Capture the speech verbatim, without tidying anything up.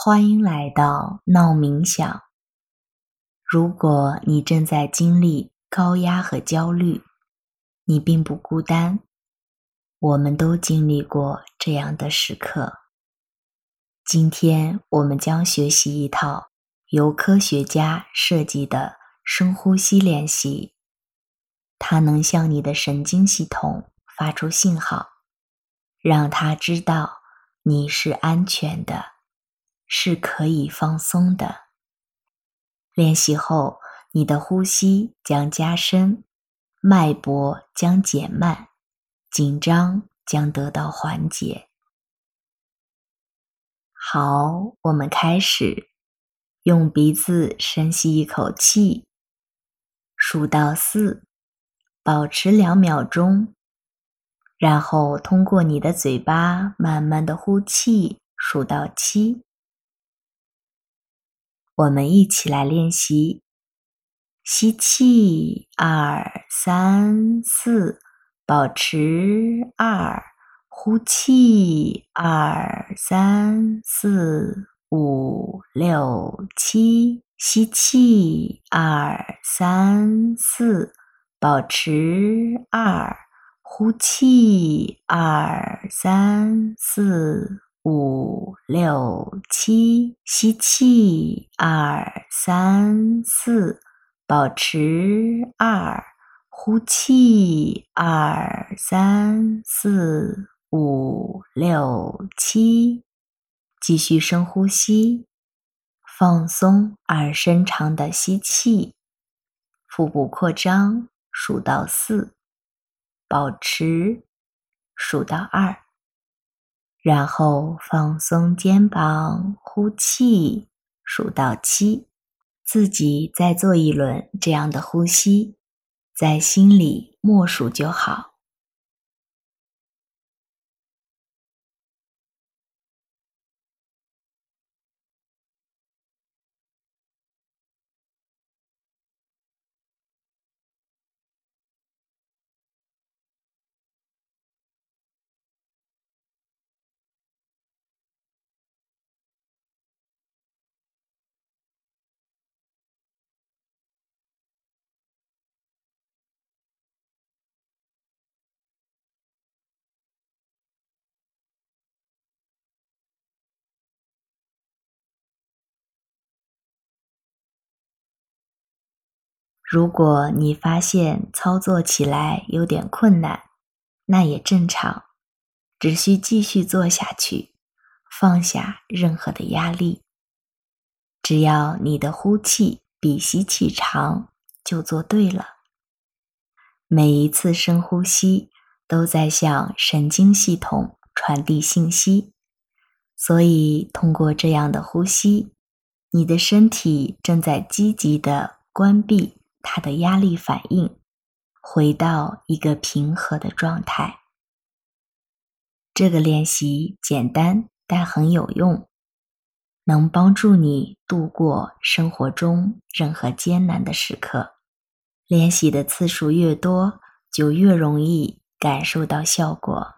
欢迎来到闹冥想。如果你正在经历高压和焦虑，你并不孤单，我们都经历过这样的时刻。今天我们将学习一套由科学家设计的深呼吸练习，它能向你的神经系统发出信号，让它知道你是安全的，是可以放松的。练习后，你的呼吸将加深，脉搏将减慢，紧张将得到缓解。好，我们开始。用鼻子深吸一口气，数到四，保持两秒钟，然后通过你的嘴巴慢慢的呼气，数到七。我们一起来练习。吸气，二、三、四，保持二，呼气，二、三、四、五、六、七，吸气，二、三、四，保持二，呼气，二、三、四、五、六、七，吸气，二、三、四，保持二，呼气，二、三、四、五、六、七。继续深呼吸，放松而深长的吸气，腹部扩张，数到四，保持，数到二，然后放松肩膀，呼气，数到七。自己再做一轮这样的呼吸，在心里默数就好。如果你发现操作起来有点困难，那也正常，只需继续做下去，放下任何的压力。只要你的呼气比吸气长，就做对了。每一次深呼吸都在向神经系统传递信息，所以通过这样的呼吸，你的身体正在积极地关闭它的压力反应，回到一个平和的状态。这个练习简单但很有用，能帮助你度过生活中任何艰难的时刻。练习的次数越多，就越容易感受到效果。